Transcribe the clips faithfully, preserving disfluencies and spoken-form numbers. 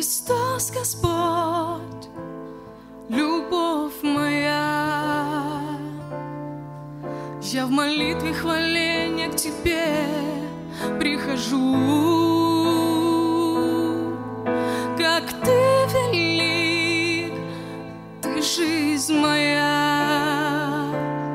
Христос Господь, любовь моя, я в молитве хваления к Тебе прихожу. Как Ты велик, Ты жизнь моя,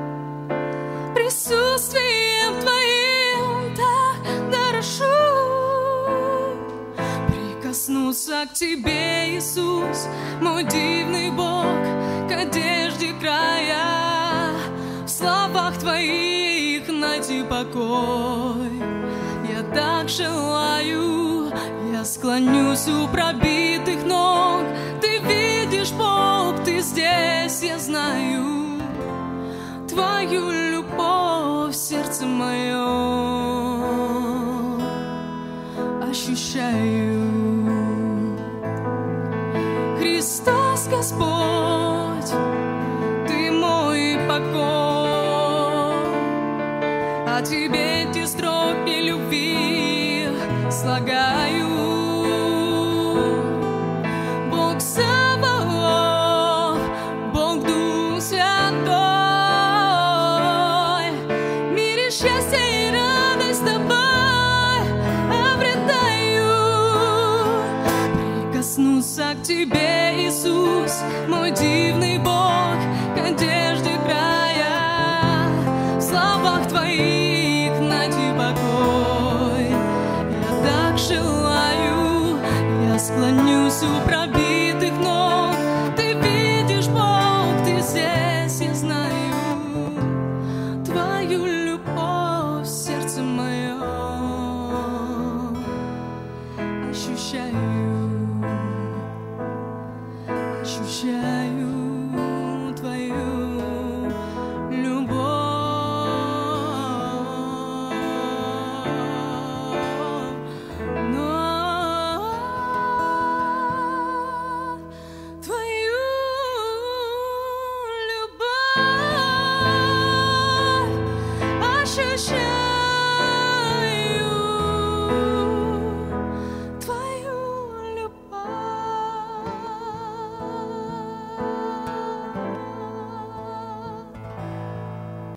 присутствием Твоим так дорожу. Прикоснуться к Тебе, Иисус, мой дивный Бог, к одежде края, в словах Твоих найти покой. Я так желаю, я склонюсь у пробитых ног. Ты видишь, Бог, Ты здесь, я знаю Твою любовь в сердце моем ощущаю. Христос Господь, Ты мой покой, о Тебе эти строки любви слагаю. Бог Саваоф, Бог Дух Святой, в мире счастье и радость с Тобой обретаю. Прикоснуться к Тебе, Иисус, мой дивный Бог, к одежде края, в словах Твоих найти покой. Я так желаю, я склонюсь у пробитых ног. Ты видишь, Бог, Ты здесь, я знаю Твою любовь в сердце моем ощущаю.